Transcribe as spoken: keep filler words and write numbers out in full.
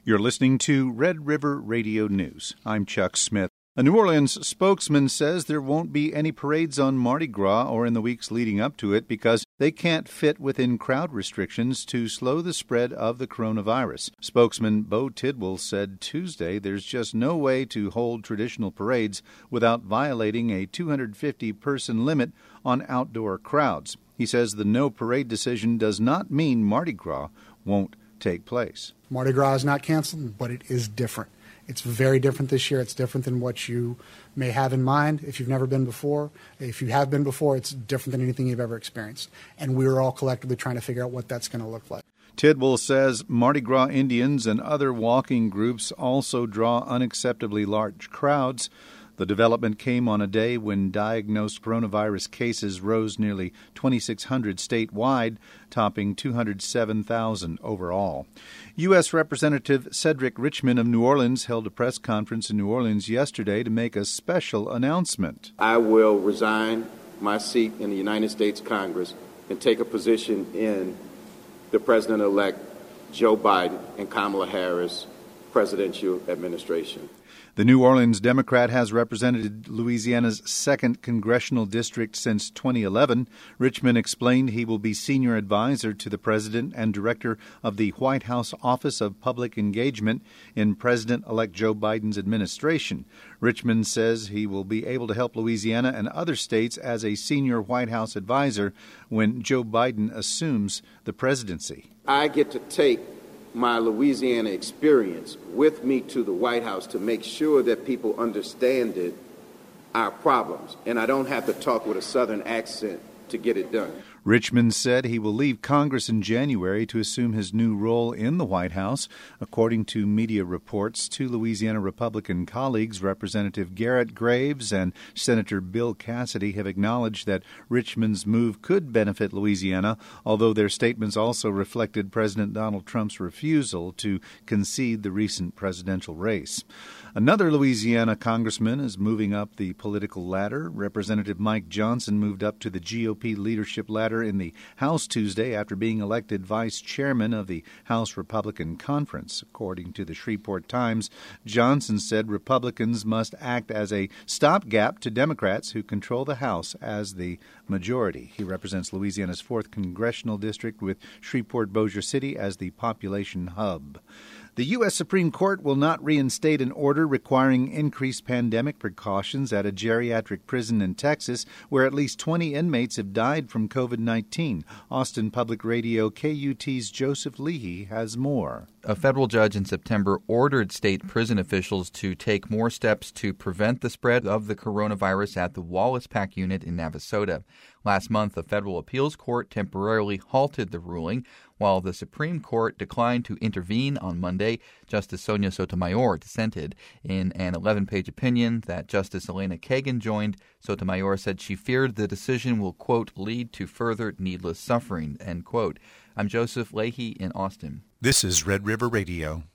You're listening to Red River Radio News. I'm Chuck Smith. A New Orleans spokesman says there won't be any parades on Mardi Gras or in the weeks leading up to it because they can't fit within crowd restrictions to slow the spread of the coronavirus. Spokesman Bo Tidwell said Tuesday there's just no way to hold traditional parades without violating a two hundred fifty person limit on outdoor crowds. He says the no parade decision does not mean Mardi Gras won't take place. Mardi Gras is not canceled, but it is different. It's very different this year. It's different than what you may have in mind if you've never been before. If you have been before, it's different than anything you've ever experienced. And we're all collectively trying to figure out what that's going to look like. Tidwell says Mardi Gras Indians and other walking groups also draw unacceptably large crowds. The development came on a day when diagnosed coronavirus cases rose nearly twenty-six hundred statewide, topping two hundred seven thousand overall. U S. Representative Cedric Richmond of New Orleans held a press conference in New Orleans yesterday to make a special announcement. I will resign my seat in the United States Congress and take a position in the President-elect Joe Biden and Kamala Harris presidential administration. The New Orleans Democrat has represented Louisiana's second congressional district since twenty eleven. Richmond explained he will be senior advisor to the president and director of the White House Office of Public Engagement in President-elect Joe Biden's administration. Richmond says he will be able to help Louisiana and other states as a senior White House advisor when Joe Biden assumes the presidency. I get to take my Louisiana experience with me to the White House to make sure that people understand it, our problems, and I don't have to talk with a Southern accent to get it done. Richmond said he will leave Congress in January to assume his new role in the White House. According to media reports, two Louisiana Republican colleagues, Representative Garrett Graves and Senator Bill Cassidy, have acknowledged that Richmond's move could benefit Louisiana, although their statements also reflected President Donald Trump's refusal to concede the recent presidential race. Another Louisiana congressman is moving up the political ladder. Representative Mike Johnson moved up to the G O P leadership ladder in the House Tuesday after being elected vice chairman of the House Republican Conference. According to the Shreveport Times, Johnson said Republicans must act as a stopgap to Democrats who control the House as the majority. He represents Louisiana's fourth congressional district with Shreveport-Bossier City as the population hub. The U S. Supreme Court will not reinstate an order requiring increased pandemic precautions at a geriatric prison in Texas where at least twenty inmates have died from covid nineteen. Austin Public Radio K U T's Joseph Leahy has more. A federal judge in September ordered state prison officials to take more steps to prevent the spread of the coronavirus at the Wallace Pack unit in Navasota. Last month, a federal appeals court temporarily halted the ruling, while the Supreme Court declined to intervene on Monday. Justice Sonia Sotomayor dissented. In an eleven-page opinion that Justice Elena Kagan joined, Sotomayor said she feared the decision will, quote, lead to further needless suffering, end quote. I'm Joseph Leahy in Austin. This is Red River Radio.